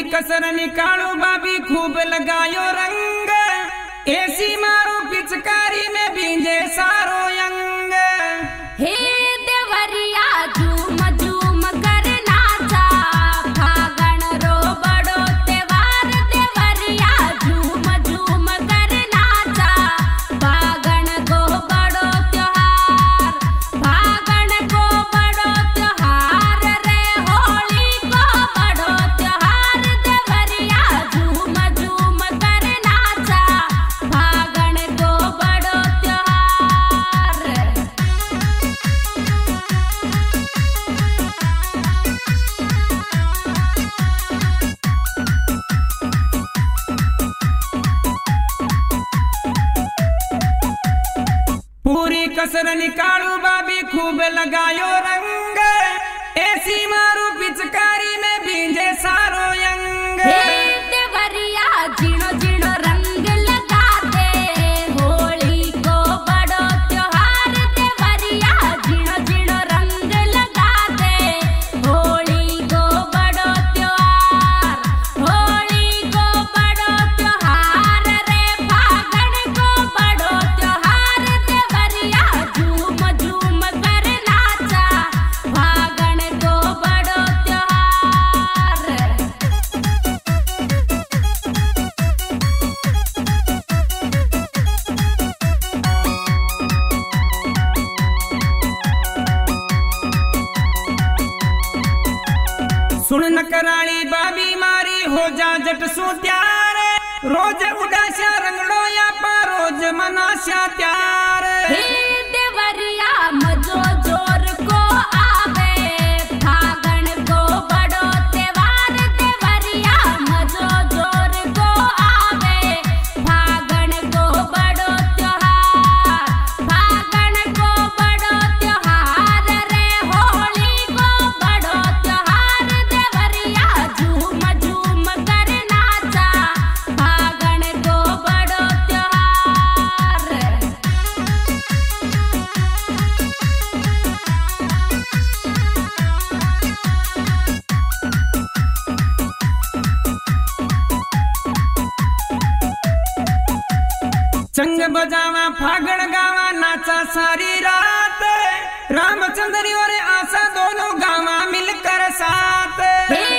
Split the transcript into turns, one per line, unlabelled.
कसर निकालो बाबी खूब लगायो रंग, ऐसी मारो पिचकारी में भींजे सारो यंग।
हे देवरिया झूम झूम कर नाचा, फागण रो बड़ो त्योहार। देवरिया झूम झूम कर नाचा, फागण को बड़ो त्योहार। फागण को बड़ो त्योहार रे, होली को बड़ो त्योहार। देवरिया झूम झूम कर नाचा, फागण को बड़ो त्योहार।
पूरी कसर निकालो बाबी खूब लगायो रंग, ऐसी मारो पिचकारी में भींजे सारो यंग।
हे देवरिया जीणो जीणो रंग लगा दे, होली को बड़ो त्योहार। देवरिया जीणो जीणो रंग लगा दे, होली को बड़ो त्योहार। होली को बड़ो त्योहार रे, फागण को बड़ो त्योहार। देवरिया झूम झूम कर नाचा, फागण को बड़ो त्योहार।
सुन न कराली बाबी मारी हो जा जट सो त्यार, रोज उदास्या रंगड़ो या पा रोज मनास्या त्यार।
हे देवरिया मजो जोर को आवे, फागण को बड़ो त्योहार। देवरिया मजो जोर को आवे, फागण को बड़ो त्योहार। फागण को बड़ो त्योहार रे, होली को बड़ो त्योहार। देवरिया झूम झूम कर नाचा, फागण को बड़ो त्योहार।
चंग बजावा फागण गावा नाचा सारी रात, रामचंद्र और आशा दोनों गावा मिलकर साथ।
हे